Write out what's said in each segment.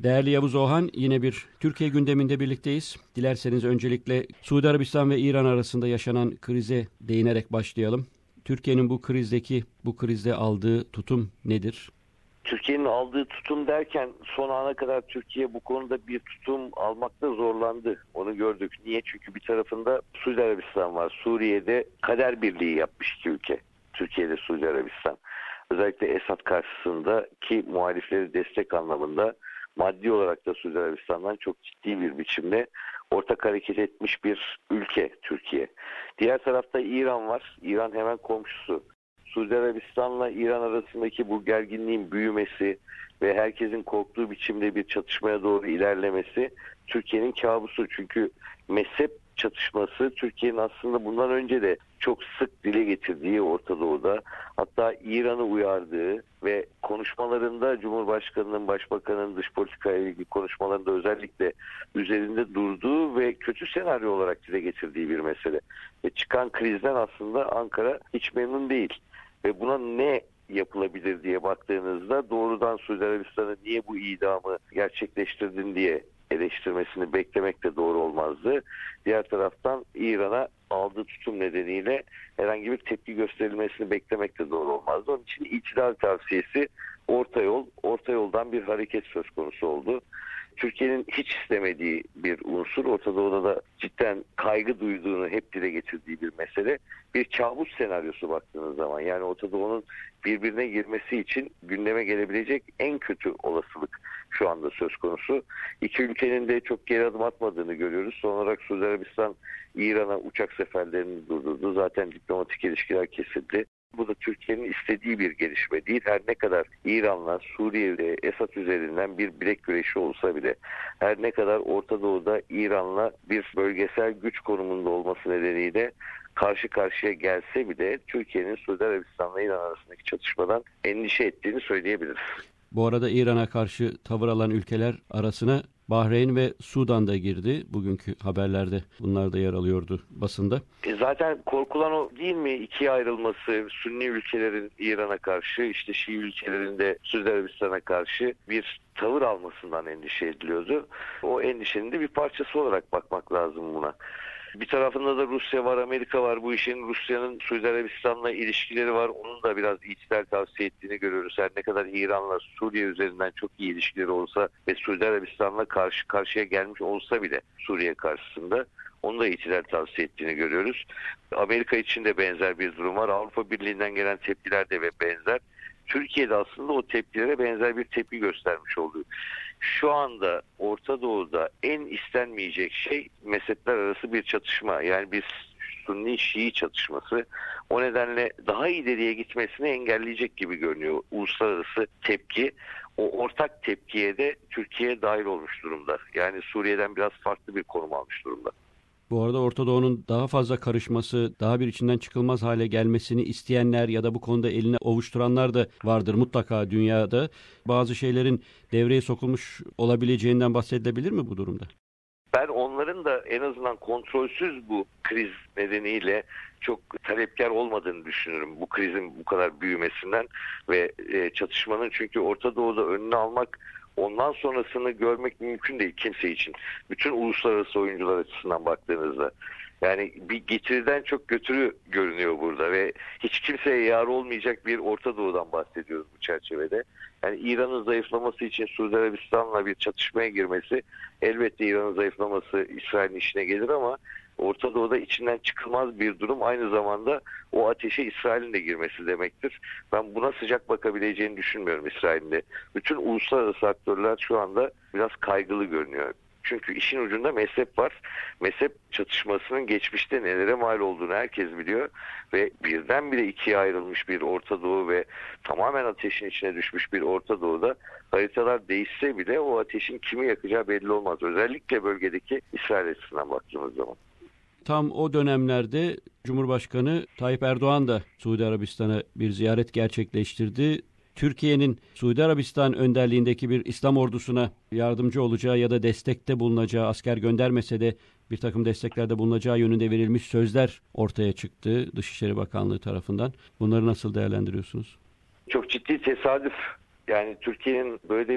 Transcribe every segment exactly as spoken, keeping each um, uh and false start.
Değerli Yavuz Oğhan, yine bir Türkiye gündeminde birlikteyiz. Dilerseniz öncelikle Suudi Arabistan ve İran arasında yaşanan krize değinerek başlayalım. Türkiye'nin bu krizdeki, bu krizde aldığı tutum nedir? Türkiye'nin aldığı tutum derken son ana kadar Türkiye bu konuda bir tutum almakta zorlandı. Onu gördük. Niye? Çünkü bir tarafında Suudi Arabistan var. Suriye'de kader birliği yapmış iki ülke. Türkiye'de Suudi Arabistan. Özellikle Esad karşısındaki muhalifleri destek anlamında maddi olarak da Suudi Arabistan'dan çok ciddi bir biçimde ortak hareket etmiş bir ülke Türkiye. Diğer tarafta İran var. İran hemen komşusu. Suudi Arabistan'la İran arasındaki bu gerginliğin büyümesi ve herkesin korktuğu biçimde bir çatışmaya doğru ilerlemesi Türkiye'nin kabusu. Çünkü mezhep çatışması Türkiye'nin aslında bundan önce de çok sık dile getirdiği Orta Doğu'da, hatta İran'ı uyardığı ve konuşmalarında Cumhurbaşkanı'nın, Başbakan'ın dış politikayla ilgili konuşmalarında özellikle üzerinde durduğu ve kötü senaryo olarak dile getirdiği bir mesele. Ve çıkan krizden aslında Ankara hiç memnun değil. Ve buna ne yapılabilir diye baktığınızda doğrudan Suudi Arabistan'ı niye bu idamı gerçekleştirdin diye eleştirmesini beklemek de doğru olmazdı. Diğer taraftan İran'a aldığı tutum nedeniyle herhangi bir tepki gösterilmesini beklemek de doğru olmazdı. Onun için itidal tavsiyesi orta yol, orta yoldan bir hareket söz konusu oldu. Türkiye'nin hiç istemediği bir unsur, Orta Doğu'da da cidden kaygı duyduğunu hep dile getirdiği bir mesele. Bir kabus senaryosu baktığınız zaman, yani Orta Doğu'nun birbirine girmesi için gündeme gelebilecek en kötü olasılık şu anda söz konusu. İki ülkenin de çok geri adım atmadığını görüyoruz. Son olarak Suudi Arabistan İran'a uçak seferlerini durdurdu. Zaten diplomatik ilişkiler kesildi. Bu da Türkiye'nin istediği bir gelişme değil. Her ne kadar İran'la Suriye'de Esad üzerinden bir bilek güreşi olsa bile, her ne kadar Orta Doğu'da İran'la bir bölgesel güç konumunda olması nedeniyle karşı karşıya gelse bile Türkiye'nin Suudi Arabistan'la İran arasındaki çatışmadan endişe ettiğini söyleyebiliriz. Bu arada İran'a karşı tavır alan ülkeler arasına Bahreyn ve Sudan da girdi. Bugünkü haberlerde bunlar da yer alıyordu basında. E zaten korkulan o değil mi? İkiye ayrılması, Sünni ülkelerin İran'a karşı, işte Şii ülkelerin de Suudi Arabistan'a karşı bir tavır almasından endişe ediliyordu. O endişenin de bir parçası olarak bakmak lazım buna. Bir tarafında da Rusya var, Amerika var. Bu işin Rusya'nın Suudi Arabistan'la ilişkileri var. Onun da biraz itidal tavsiye ettiğini görüyoruz. Her ne kadar İran'la Suriye üzerinden çok iyi ilişkileri olsa ve Suudi Arabistan'la karşı karşıya gelmiş olsa bile Suriye karşısında onu da itidal tavsiye ettiğini görüyoruz. Amerika için de benzer bir durum var. Avrupa Birliği'nden gelen tepkiler de ve benzer. Türkiye'de aslında o tepkilere benzer bir tepki göstermiş oldu. Şu anda Orta Doğu'da en istenmeyecek şey mezhepler arası bir çatışma. Yani bir Sünni Şii çatışması. O nedenle daha ileriye gitmesini engelleyecek gibi görünüyor. Uluslararası tepki, o ortak tepkiye de Türkiye dahil olmuş durumda. Yani Suriye'den biraz farklı bir konum almış durumda. Bu arada Orta Doğu'nun daha fazla karışması, daha bir içinden çıkılmaz hale gelmesini isteyenler ya da bu konuda eline ovuşturanlar da vardır mutlaka dünyada. Bazı şeylerin devreye sokulmuş olabileceğinden bahsedilebilir mi bu durumda? Ben onların da en azından kontrolsüz bu kriz nedeniyle çok talepkar olmadığını düşünüyorum. Bu krizin bu kadar büyümesinden ve çatışmanın, çünkü Orta Doğu'da önünü almak, ondan sonrasını görmek mümkün değil kimse için. Bütün uluslararası oyuncular açısından baktığınızda. Yani bir getiriden çok götürü görünüyor burada ve hiç kimseye yar olmayacak bir Orta Doğu'dan bahsediyoruz bu çerçevede. Yani İran'ın zayıflaması için Suudi Arabistan'la bir çatışmaya girmesi, elbette İran'ın zayıflaması İsrail'in işine gelir ama Orta Doğu'da içinden çıkılmaz bir durum, aynı zamanda o ateşe İsrail'in de girmesi demektir. Ben buna sıcak bakabileceğini düşünmüyorum İsrail'in de. Bütün uluslararası aktörler şu anda biraz kaygılı görünüyor. Çünkü işin ucunda mezhep var. Mezhep çatışmasının geçmişte nelere mal olduğunu herkes biliyor. Ve birdenbire ikiye ayrılmış bir Orta Doğu ve tamamen ateşin içine düşmüş bir Orta Doğu'da haritalar değişse bile o ateşin kimi yakacağı belli olmaz. Özellikle bölgedeki İsrail açısından baktığımız zaman. Tam o dönemlerde Cumhurbaşkanı Tayyip Erdoğan da Suudi Arabistan'a bir ziyaret gerçekleştirdi. Türkiye'nin Suudi Arabistan önderliğindeki bir İslam ordusuna yardımcı olacağı ya da destekte bulunacağı, asker göndermese de bir takım desteklerde bulunacağı yönünde verilmiş sözler ortaya çıktı Dışişleri Bakanlığı tarafından. Bunları nasıl değerlendiriyorsunuz? Çok ciddi tesadüf. Yani Türkiye'nin böyle bir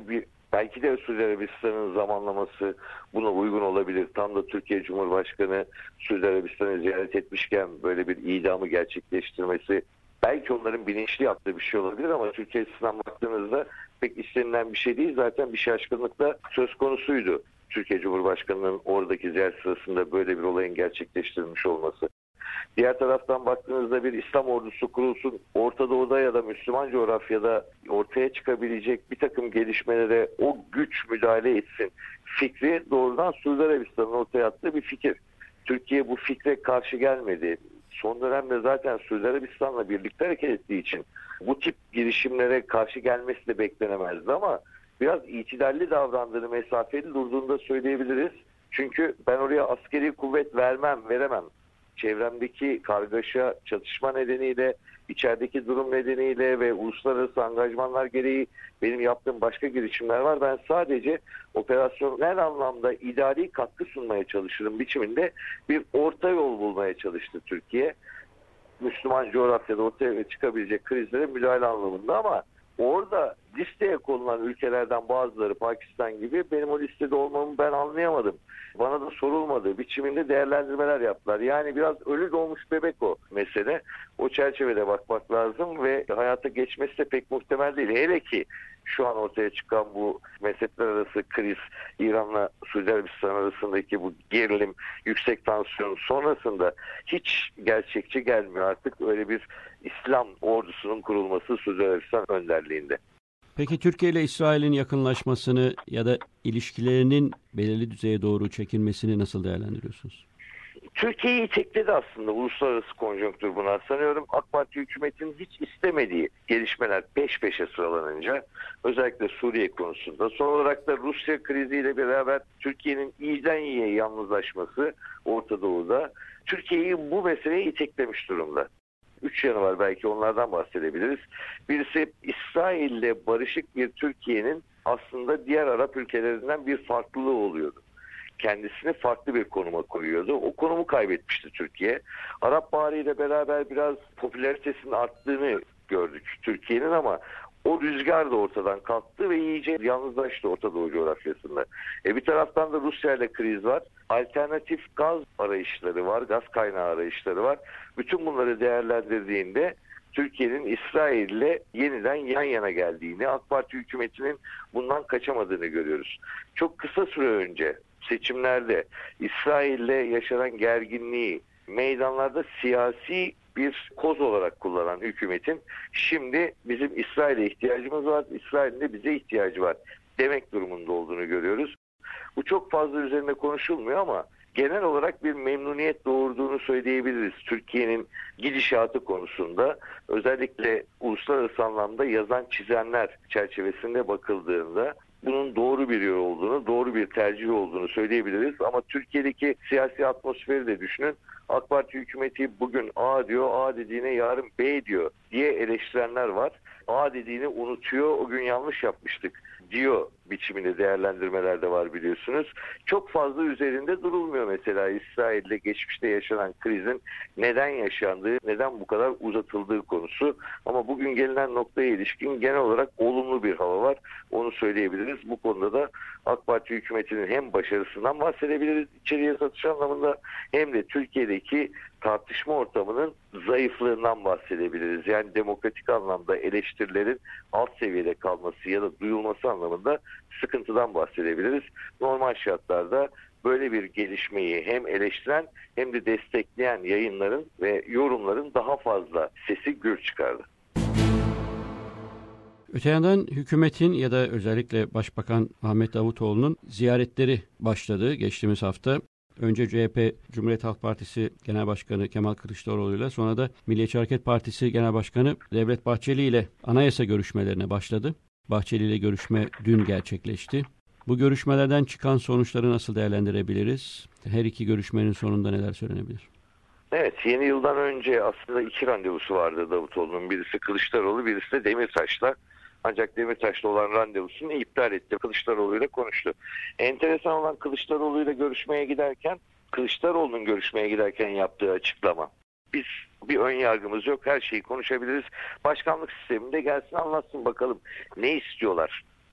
Belki de Suudi Arabistan'ın zamanlaması buna uygun olabilir. Tam da Türkiye Cumhurbaşkanı Suudi Arabistan'ı ziyaret etmişken böyle bir idamı gerçekleştirmesi belki onların bilinçli yaptığı bir şey olabilir ama Türkiye açısından baktığınızda pek istenilen bir şey değil. Zaten bir şaşkınlık da söz konusuydu. Türkiye Cumhurbaşkanı'nın oradaki ziyaret sırasında böyle bir olayın gerçekleştirilmiş olması. Diğer taraftan baktığınızda bir İslam ordusu kurulsun, Orta Doğu'da ya da Müslüman coğrafyada ortaya çıkabilecek bir takım gelişmelere o güç müdahale etsin fikri doğrudan Suudi Arabistan'ın ortaya attığı bir fikir. Türkiye bu fikre karşı gelmedi. Son dönemde zaten Suudi Arabistan'la birlikte hareket ettiği için bu tip girişimlere karşı gelmesi de beklenemezdi ama biraz itidalli davrandığını, mesafeli durduğunu da söyleyebiliriz. Çünkü ben oraya askeri kuvvet vermem, veremem. Çevremdeki kargaşa, çatışma nedeniyle, içerideki durum nedeniyle ve uluslararası angajmanlar gereği benim yaptığım başka girişimler var. Ben sadece operasyonel anlamda idari katkı sunmaya çalışırım biçiminde bir orta yol bulmaya çalıştı Türkiye. Müslüman coğrafyada ortaya çıkabilecek krizlere müdahale anlamında ama orada listeye konulan ülkelerden bazıları Pakistan gibi benim o listede olmamı ben anlayamadım. Bana da sorulmadı. Biçiminde değerlendirmeler yaptılar. Yani biraz ölü doğmuş bebek o mesele. O çerçevede bakmak lazım ve hayata geçmesi de pek muhtemel değil. Hele ki şu an ortaya çıkan bu mezhepler arası kriz, İran'la Suudi Arabistan arasındaki bu gerilim, yüksek tansiyon sonrasında hiç gerçekçi gelmiyor artık öyle bir İslam ordusunun kurulması Suudi Arabistan önderliğinde. Peki Türkiye ile İsrail'in yakınlaşmasını ya da ilişkilerinin belirli düzeye doğru çekilmesini nasıl değerlendiriyorsunuz? Türkiye'yi itekledi aslında uluslararası konjonktür buna. Sanıyorum AK Parti hükümetinin hiç istemediği gelişmeler peş peşe sıralanınca özellikle Suriye konusunda son olarak da Rusya kriziyle beraber Türkiye'nin iyiden iyiye yalnızlaşması Orta Doğu'da Türkiye'yi bu meseleye iteklemiş durumda. Üç yanı var, belki onlardan bahsedebiliriz. Birisi İsrail'le barışık bir Türkiye'nin aslında diğer Arap ülkelerinden bir farklılığı oluyordu. Kendisini farklı bir konuma koyuyordu. O konumu kaybetmişti Türkiye. Arap Baharı ile beraber biraz popülaritesinin arttığını gördük Türkiye'nin ama o rüzgar da ortadan kalktı ve iyice yalnızlaştı Orta Doğu coğrafyasında. E bir taraftan da Rusya ile kriz var. Alternatif gaz arayışları var, gaz kaynağı arayışları var. Bütün bunları değerlendirdiğinde Türkiye'nin İsrail ile yeniden yan yana geldiğini, AK Parti hükümetinin bundan kaçamadığını görüyoruz. Çok kısa süre önce seçimlerde İsrail'le yaşanan gerginliği meydanlarda siyasi bir koz olarak kullanan hükümetin şimdi bizim İsrail'e ihtiyacımız var, İsrail'in de bize ihtiyacı var demek durumunda olduğunu görüyoruz. Bu çok fazla üzerinde konuşulmuyor ama genel olarak bir memnuniyet doğurduğunu söyleyebiliriz. Türkiye'nin gidişatı konusunda özellikle uluslararası anlamda yazan çizenler çerçevesinde bakıldığında bunun doğru bir yol olduğunu, doğru bir tercih olduğunu söyleyebiliriz. Ama Türkiye'deki siyasi atmosferi de düşünün. AK Parti hükümeti bugün A diyor, A dediğine yarın B diyor diye eleştirenler var. A dediğini unutuyor, o gün yanlış yapmıştık diyor biçiminde değerlendirmeler de var biliyorsunuz. Çok fazla üzerinde durulmuyor mesela İsrail'le geçmişte yaşanan krizin neden yaşandığı, neden bu kadar uzatıldığı konusu. Ama bugün gelinen noktaya ilişkin genel olarak olumlu bir hava var. Onu söyleyebiliriz. Bu konuda da AK Parti hükümetinin hem başarısından bahsedebiliriz içeriye satış anlamında hem de Türkiye'deki tartışma ortamının zayıflığından bahsedebiliriz. Yani demokratik anlamda eleştirilerin alt seviyede kalması ya da duyulması anlamında sıkıntıdan bahsedebiliriz. Normal şartlarda böyle bir gelişmeyi hem eleştiren hem de destekleyen yayınların ve yorumların daha fazla sesi gür çıkardı. Öte yandan hükümetin ya da özellikle Başbakan Ahmet Davutoğlu'nun ziyaretleri başladı geçtiğimiz hafta. Önce C H P Cumhuriyet Halk Partisi Genel Başkanı Kemal Kılıçdaroğlu ile sonra da Milliyetçi Hareket Partisi Genel Başkanı Devlet Bahçeli ile anayasa görüşmelerine başladı. Bahçeli ile görüşme dün gerçekleşti. Bu görüşmelerden çıkan sonuçları nasıl değerlendirebiliriz? Her iki görüşmenin sonunda neler söylenebilir? Evet, yeni yıldan önce aslında iki randevusu vardı Davutoğlu'nun. Birisi Kılıçdaroğlu, birisi de Demirtaş'la. Ancak Demirtaş'la olan randevusunu iptal etti. Kılıçdaroğlu ile konuştu. Enteresan olan Kılıçdaroğlu ile görüşmeye giderken, Kılıçdaroğlu'nun görüşmeye giderken yaptığı açıklama. Biz bir ön yargımız yok, her şeyi konuşabiliriz. Başkanlık sisteminde gelsin anlatsın bakalım ne istiyorlar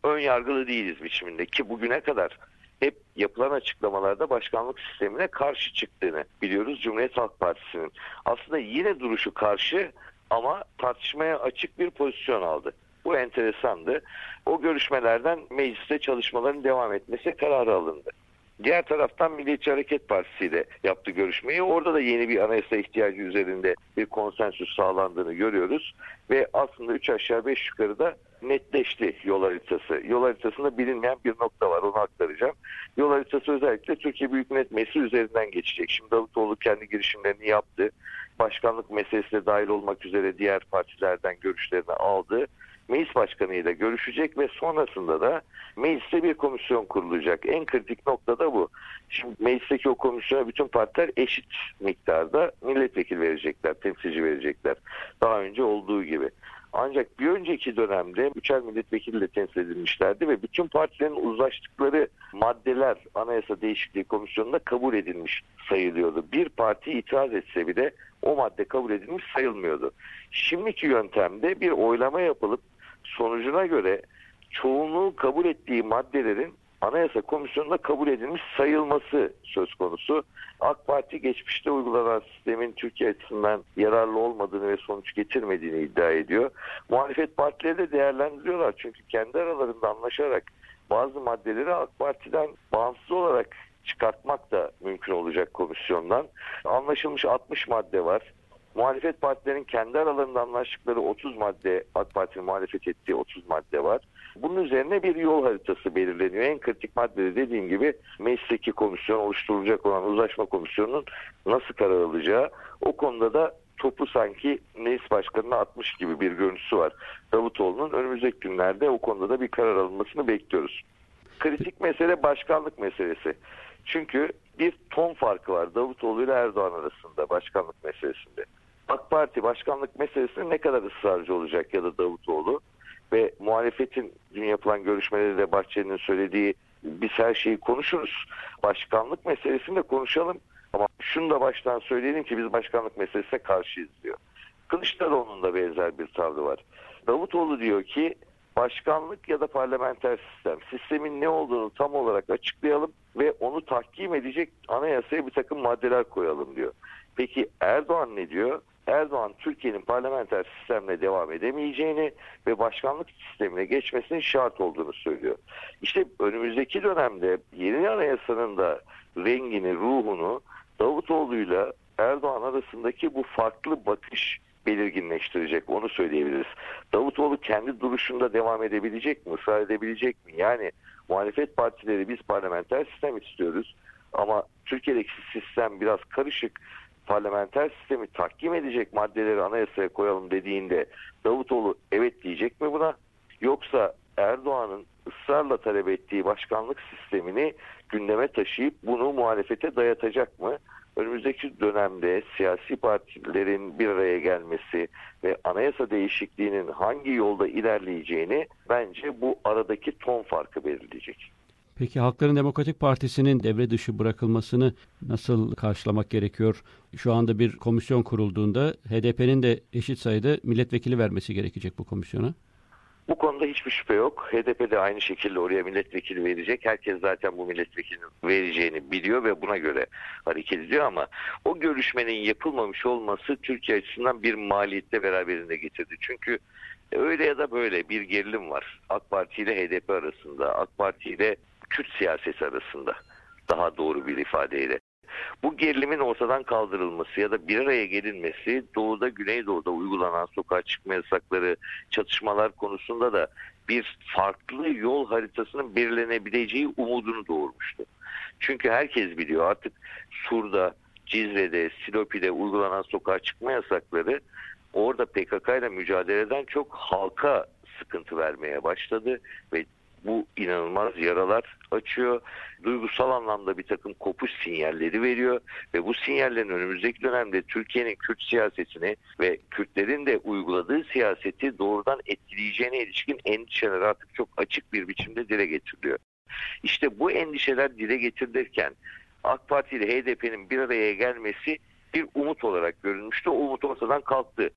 ön yargılı değiliz biçiminde ki bugüne kadar hep yapılan açıklamalarda başkanlık sistemine karşı çıktığını biliyoruz Cumhuriyet Halk Partisi'nin. Aslında yine duruşu karşı ama tartışmaya açık bir pozisyon aldı. Bu enteresandı. O görüşmelerden mecliste çalışmaların devam etmesi kararı alındı. Diğer taraftan Milliyetçi Hareket Partisi ile yaptı görüşmeyi. Orada da yeni bir anayasa ihtiyacı üzerinde bir konsensüs sağlandığını görüyoruz. Ve aslında üç aşağı beş yukarı da netleşti yol haritası. Yol haritasında bilinmeyen bir nokta var, onu aktaracağım. Yol haritası özellikle Türkiye Büyük Millet Meclisi üzerinden geçecek. Şimdi Davutoğlu kendi girişimlerini yaptı. Başkanlık meselesine dahil olmak üzere diğer partilerden görüşlerini aldı. Meclis başkanıyla görüşecek ve sonrasında da mecliste bir komisyon kurulacak. En kritik nokta da bu. Şimdi meclisteki o komisyona bütün partiler eşit miktarda milletvekili verecekler, temsilci verecekler. Daha önce olduğu gibi. Ancak bir önceki dönemde üçer milletvekiliyle temsil edilmişlerdi ve bütün partilerin uzlaştıkları maddeler Anayasa Değişikliği Komisyonu'nda kabul edilmiş sayılıyordu. Bir parti itiraz etse bile o madde kabul edilmiş sayılmıyordu. Şimdiki yöntemde bir oylama yapılıp sonucuna göre çoğunluğu kabul ettiği maddelerin Anayasa Komisyonu'nda kabul edilmiş sayılması söz konusu. AK Parti geçmişte uygulanan sistemin Türkiye açısından yararlı olmadığını ve sonuç getirmediğini iddia ediyor. Muhalefet partileri de değerlendiriyorlar çünkü kendi aralarında anlaşarak bazı maddeleri AK Parti'den bağımsız olarak çıkartmak da mümkün olacak komisyondan. Anlaşılmış altmış madde var. Muhalefet partilerin kendi aralarında anlaştıkları otuz madde, AK Parti'nin muhalefet ettiği otuz madde var. Bunun üzerine bir yol haritası belirleniyor. En kritik maddede dediğim gibi meclisteki komisyon oluşturulacak olan uzlaşma komisyonunun nasıl karar alacağı. O konuda da topu sanki meclis başkanına atmış gibi bir görüntüsü var. Davutoğlu'nun önümüzdeki günlerde o konuda da bir karar alınmasını bekliyoruz. Kritik mesele başkanlık meselesi. Çünkü bir ton farkı var Davutoğlu ile Erdoğan arasında başkanlık meselesinde. AK Parti başkanlık meselesinde ne kadar ısrarcı olacak ya da Davutoğlu ve muhalefetin dün yapılan görüşmelerde de Bahçeli'nin söylediği biz her şeyi konuşuruz. Başkanlık meselesini de konuşalım ama şunu da baştan söyleyelim ki biz başkanlık meselesine karşıyız diyor. Kılıçdaroğlu'nun da benzer bir tavrı var. Davutoğlu diyor ki başkanlık ya da parlamenter sistem. Sistemin ne olduğunu tam olarak açıklayalım ve onu tahkim edecek anayasaya bir takım maddeler koyalım diyor. Peki Erdoğan ne diyor? Erdoğan Türkiye'nin parlamenter sistemle devam edemeyeceğini ve başkanlık sistemine geçmesinin şart olduğunu söylüyor. İşte önümüzdeki dönemde yeni anayasanın da rengini, ruhunu Davutoğlu'yla Erdoğan arasındaki bu farklı bakış belirginleştirecek, onu söyleyebiliriz. Davutoğlu kendi duruşunda devam edebilecek mi, ısrar edebilecek mi? Yani muhalefet partileri biz parlamenter sistem istiyoruz ama Türkiye'deki sistem biraz karışık, parlamenter sistemi tahkim edecek maddeleri anayasaya koyalım dediğinde Davutoğlu evet diyecek mi buna? Yoksa Erdoğan'ın ısrarla talep ettiği başkanlık sistemini gündeme taşıyıp bunu muhalefete dayatacak mı? Önümüzdeki dönemde siyasi partilerin bir araya gelmesi ve anayasa değişikliğinin hangi yolda ilerleyeceğini bence bu aradaki ton farkı belirleyecek. Peki Halkların Demokratik Partisi'nin devre dışı bırakılmasını nasıl karşılamak gerekiyor? Şu anda bir komisyon kurulduğunda H D P'nin de eşit sayıda milletvekili vermesi gerekecek bu komisyona. Bu konuda hiçbir şüphe yok. H D P de aynı şekilde oraya milletvekili verecek. Herkes zaten bu milletvekilinin vereceğini biliyor ve buna göre hareket ediyor ama o görüşmenin yapılmamış olması Türkiye açısından bir maliyette beraberinde getirdi. Çünkü öyle ya da böyle bir gerilim var. AK Parti ile H D P arasında, AK Parti ile Kürt siyaseti arasında daha doğru bir ifadeyle. Bu gerilimin ortadan kaldırılması ya da bir araya gelinmesi Doğu'da, Güneydoğu'da uygulanan sokağa çıkma yasakları, çatışmalar konusunda da bir farklı yol haritasının belirlenebileceği umudunu doğurmuştu. Çünkü herkes biliyor artık Sur'da, Cizre'de, Silopi'de uygulanan sokağa çıkma yasakları orada P K K ile mücadeleden çok halka sıkıntı vermeye başladı ve bu inanılmaz yaralar açıyor. Duygusal anlamda bir takım kopuş sinyalleri veriyor ve bu sinyallerin önümüzdeki dönemde Türkiye'nin Kürt siyasetini ve Kürtlerin de uyguladığı siyaseti doğrudan etkileyeceğine ilişkin endişeler artık çok açık bir biçimde dile getiriliyor. İşte bu endişeler dile getirilirken AK Parti ile H D P'nin bir araya gelmesi bir umut olarak görülmüştü. O umut ortadan kalktı.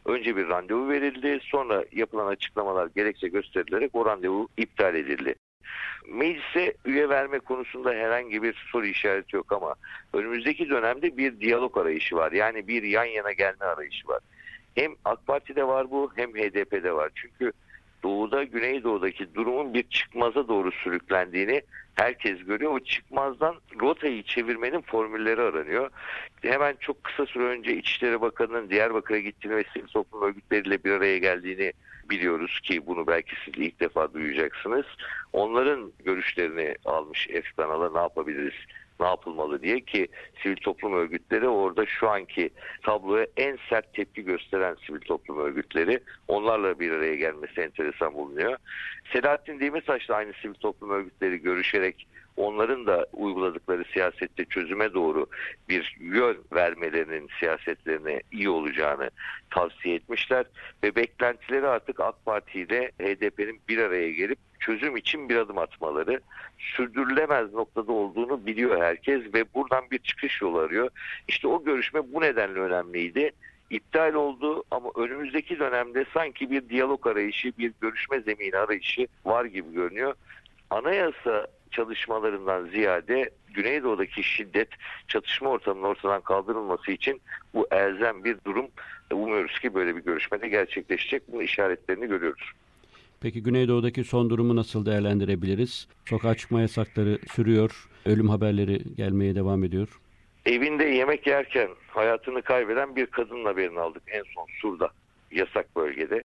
Önce bir randevu verildi, sonra yapılan açıklamalar gerekçe gösterilerek o randevu iptal edildi. Meclise üye verme konusunda herhangi bir soru işareti yok ama önümüzdeki dönemde bir diyalog arayışı var. Yani bir yan yana gelme arayışı var. Hem AK Parti'de var bu, hem H D P'de var. Çünkü Doğu'da, Güneydoğu'daki durumun bir çıkmaza doğru sürüklendiğini herkes görüyor. O çıkmazdan rotayı çevirmenin formülleri aranıyor. Hemen çok kısa süre önce İçişleri Bakanı'nın Diyarbakır'a gittiğini ve sivil toplum örgütleriyle bir araya geldiğini biliyoruz ki bunu belki siz ilk defa duyacaksınız. Onların görüşlerini almış F kanala, ne yapabiliriz, ne yapılmalı diye, ki sivil toplum örgütleri orada şu anki tabloya en sert tepki gösteren sivil toplum örgütleri, onlarla bir araya gelmesi enteresan bulunuyor. Selahattin Demirtaş da aynı sivil toplum örgütleri görüşerek onların da uyguladıkları siyasette çözüme doğru bir yön vermelerinin siyasetlerine iyi olacağını tavsiye etmişler ve beklentileri artık AK Parti ile H D P'nin bir araya gelip çözüm için bir adım atmaları, sürdürülemez noktada olduğunu biliyor herkes ve buradan bir çıkış yolu arıyor. İşte o görüşme bu nedenle önemliydi. İptal oldu ama önümüzdeki dönemde sanki bir diyalog arayışı, bir görüşme zemini arayışı var gibi görünüyor. Anayasa çalışmalarından ziyade Güneydoğu'daki şiddet, çatışma ortamının ortadan kaldırılması için bu elzem bir durum. Umuyoruz ki böyle bir görüşmede gerçekleşecek. Bunun işaretlerini görüyoruz. Peki Güneydoğu'daki son durumu nasıl değerlendirebiliriz? Sokağa çıkma yasakları sürüyor, ölüm haberleri gelmeye devam ediyor. Evinde yemek yerken hayatını kaybeden bir kadının haberini aldık en son Sur'da, yasak bölgede.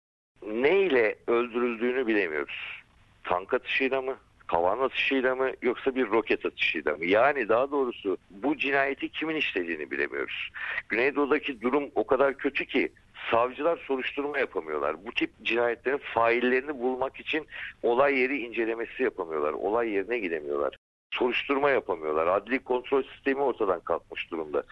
Neyle öldürüldüğünü bilemiyoruz. Tank atışıyla mı, havan atışıyla mı, yoksa bir roket atışıyla mı? Yani daha doğrusu bu cinayeti kimin işlediğini bilemiyoruz. Güneydoğu'daki durum o kadar kötü ki savcılar soruşturma yapamıyorlar. Bu tip cinayetlerin faillerini bulmak için olay yeri incelemesi yapamıyorlar. Olay yerine gidemiyorlar. Soruşturma yapamıyorlar. Adli kontrol sistemi ortadan kalkmış durumda.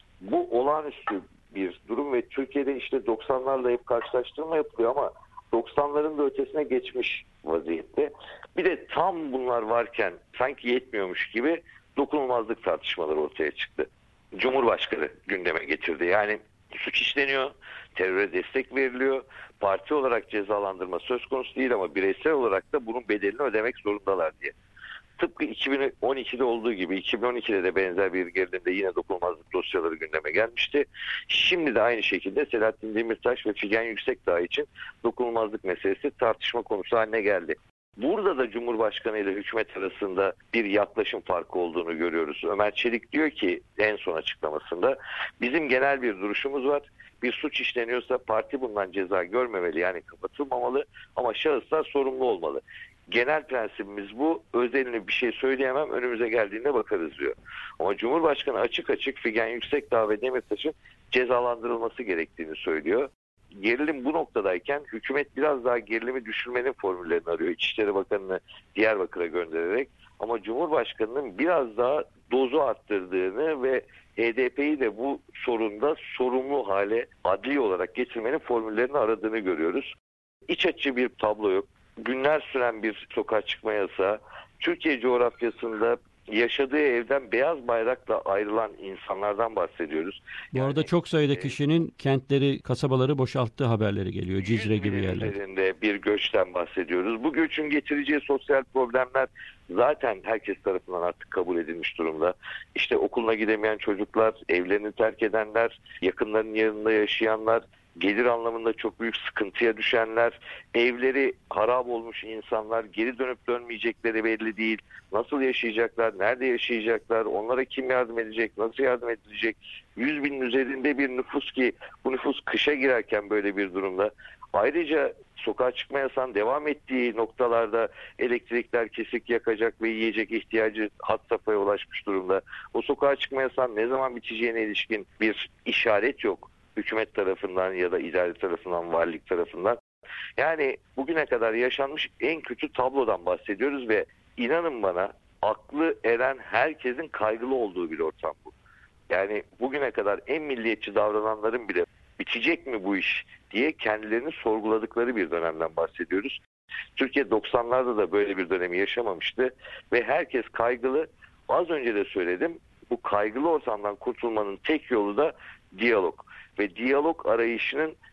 Bu olağanüstü bir durum ve Türkiye'de işte doksanlarla hep karşılaştırma yapılıyor ama doksanların da ötesine geçmiş vaziyette. Bir de tam bunlar varken sanki yetmiyormuş gibi dokunulmazlık tartışmaları ortaya çıktı. Cumhurbaşkanı gündeme getirdi. Yani suç işleniyor, teröre destek veriliyor, parti olarak cezalandırma söz konusu değil ama bireysel olarak da bunun bedelini ödemek zorundalar diye. Tıpkı iki bin on ikide olduğu gibi iki bin on ikide de benzer bir gerilimde yine dokunulmazlık dosyaları gündeme gelmişti. Şimdi de aynı şekilde Selahattin Demirtaş ve Figen Yüksekdağ için dokunulmazlık meselesi tartışma konusu haline geldi. Burada da Cumhurbaşkanı ile hükümet arasında bir yaklaşım farkı olduğunu görüyoruz. Ömer Çelik diyor ki en son açıklamasında, bizim genel bir duruşumuz var. Bir suç işleniyorsa parti bundan ceza görmemeli, yani kapatılmamalı, ama şahıslar sorumlu olmalı. Genel prensibimiz bu. Özelini bir şey söyleyemem, önümüze geldiğinde bakarız diyor. Ama Cumhurbaşkanı açık açık Figen Yüksekdağ ve Demirtaş'ın cezalandırılması gerektiğini söylüyor. Gerilim bu noktadayken hükümet biraz daha gerilimi düşürmenin formüllerini arıyor. İçişleri Bakanı'nı Diyarbakır'a göndererek, ama Cumhurbaşkanı'nın biraz daha dozu arttırdığını ve H D P'yi de bu sorunda sorumlu hale adli olarak getirmenin formüllerini aradığını görüyoruz. İç açıcı bir tablo yok. Günler süren bir sokağa çıkma yasağı, Türkiye coğrafyasında yaşadığı evden beyaz bayrakla ayrılan insanlardan bahsediyoruz. Bu yani, arada çok sayıda kişinin kentleri, kasabaları boşalttığı haberleri geliyor. Cizre gibi yerlerde. Üzerinde bir göçten bahsediyoruz. Bu göçün getireceği sosyal problemler zaten herkes tarafından artık kabul edilmiş durumda. İşte okuluna gidemeyen çocuklar, evlerini terk edenler, yakınlarının yanında yaşayanlar, gelir anlamında çok büyük sıkıntıya düşenler, evleri harap olmuş insanlar, geri dönüp dönmeyecekleri belli değil. Nasıl yaşayacaklar, nerede yaşayacaklar, onlara kim yardım edecek, nasıl yardım edilecek? yüz binin üzerinde bir nüfus ki bu nüfus kışa girerken böyle bir durumda. Ayrıca sokağa çıkma yasağının devam ettiği noktalarda elektrikler kesik, yakacak ve yiyecek ihtiyacı had safhaya ulaşmış durumda. O sokağa çıkma yasağının ne zaman biteceğine ilişkin bir işaret yok. Hükümet tarafından ya da idare tarafından, valilik tarafından. Yani bugüne kadar yaşanmış en kötü tablodan bahsediyoruz ve inanın bana aklı eren herkesin kaygılı olduğu bir ortam bu. Yani bugüne kadar en milliyetçi davrananların bile bitecek mi bu iş diye kendilerini sorguladıkları bir dönemden bahsediyoruz. Türkiye doksanlarda da böyle bir dönemi yaşamamıştı ve herkes kaygılı. Az önce de söyledim, bu kaygılı ortamdan kurtulmanın tek yolu da diyalog. Ve diyalog arayışının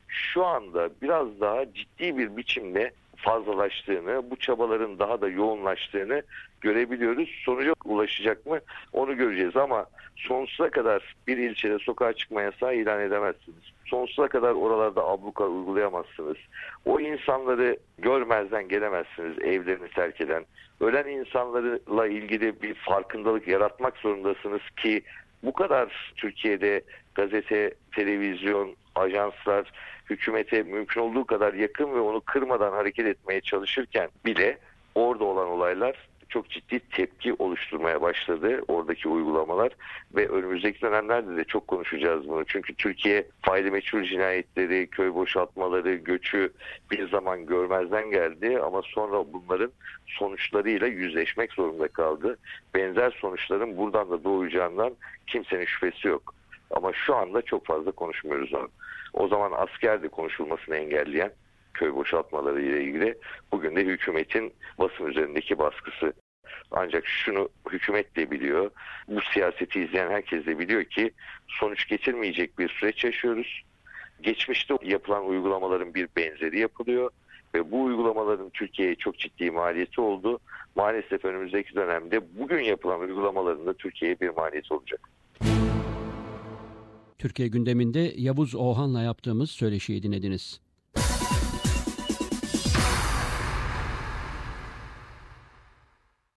şu anda biraz daha ciddi bir biçimde fazlalaştığını, bu çabaların daha da yoğunlaştığını görebiliyoruz. Sonuca ulaşacak mı onu göreceğiz ama sonsuza kadar bir ilçede sokağa çıkma yasağı ilan edemezsiniz. Sonsuza kadar oralarda abluka uygulayamazsınız. O insanları görmezden gelemezsiniz, evlerini terk eden. Ölen insanlarla ilgili bir farkındalık yaratmak zorundasınız ki bu kadar Türkiye'de gazete, televizyon, ajanslar hükümete mümkün olduğu kadar yakın ve onu kırmadan hareket etmeye çalışırken bile orada olan olaylar çok ciddi tepki oluşturmaya başladı, oradaki uygulamalar ve önümüzdeki dönemlerde de çok konuşacağız bunu. Çünkü Türkiye faili meçhul cinayetleri, köy boşaltmaları, göçü bir zaman görmezden geldi ama sonra bunların sonuçlarıyla yüzleşmek zorunda kaldı. Benzer sonuçların buradan da doğacağından kimsenin şüphesi yok. Ama şu anda çok fazla konuşmuyoruz onu. O zaman askerdi konuşulmasını engelleyen köy boşaltmaları ile ilgili. Bugün de hükümetin basın üzerindeki baskısı. Ancak şunu hükümet de biliyor, bu siyaseti izleyen herkes de biliyor ki sonuç getirmeyecek bir süreç yaşıyoruz. Geçmişte yapılan uygulamaların bir benzeri yapılıyor ve bu uygulamaların Türkiye'ye çok ciddi maliyeti oldu. Maalesef önümüzdeki dönemde bugün yapılan uygulamaların da Türkiye'ye bir maliyeti olacak. Türkiye gündeminde Yavuz Oğhan'la yaptığımız söyleşiyi dinlediniz.